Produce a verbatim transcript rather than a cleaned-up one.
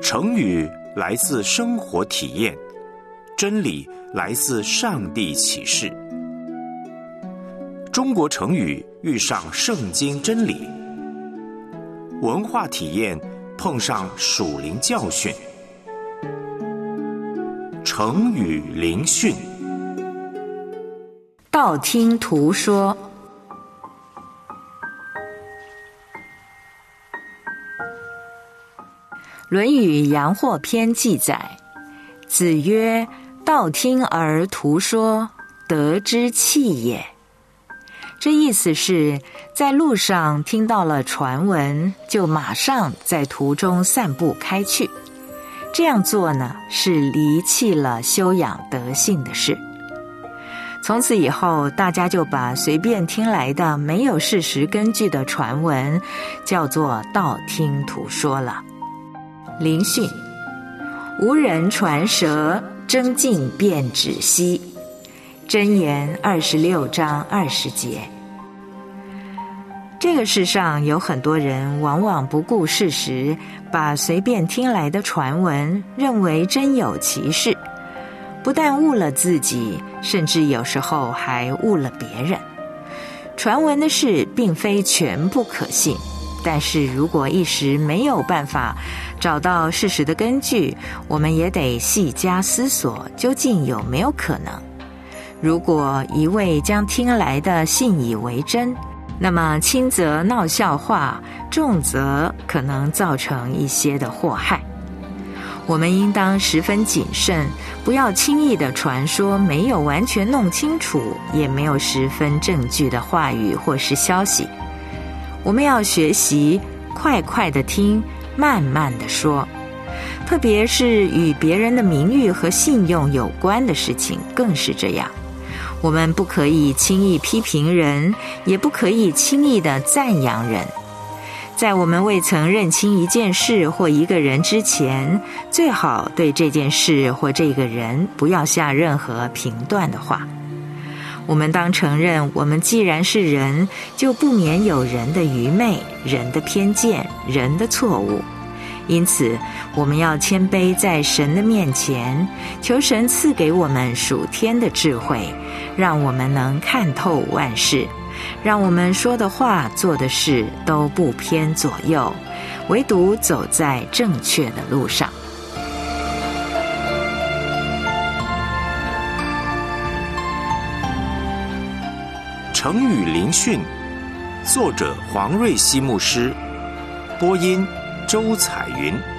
成语来自生活体验，真理来自上帝启示。中国成语遇上圣经真理，文化体验碰上属灵教训。成语灵讯， 道听途说。《论语阳货篇》记载，子曰：道听而途说，德之器也。这意思是在路上听到了传闻，就马上在途中散步开去。这样做呢，是离弃了修养德性的事。从此以后，大家就把随便听来的没有事实根据的传闻叫做道听途说了。灵讯，无人传舌，争竞便止息。箴言二十六章二十节。这个世上有很多人往往不顾事实，把随便听来的传闻认为真有其事，不但误了自己，甚至有时候还误了别人。传闻的事并非全不可信，但是如果一时没有办法找到事实的根据，我们也得细加思索，究竟有没有可能。如果一味将听来的信以为真，那么轻则闹笑话，重则可能造成一些的祸害。我们应当十分谨慎，不要轻易的传说没有完全弄清楚，也没有十分证据的话语或是消息。我们要学习快快的听，慢慢的说，特别是与别人的名誉和信用有关的事情更是这样。我们不可以轻易批评人，也不可以轻易的赞扬人。在我们未曾认清一件事或一个人之前，最好对这件事或这个人不要下任何评断的话。我们当承认，我们既然是人，就不免有人的愚昧、人的偏见、人的错误。因此，我们要谦卑在神的面前，求神赐给我们属天的智慧，让我们能看透万事，让我们说的话、做的事都不偏左右，唯独走在正确的路上。 成语灵讯，作者黄瑞希牧师，播音周彩云。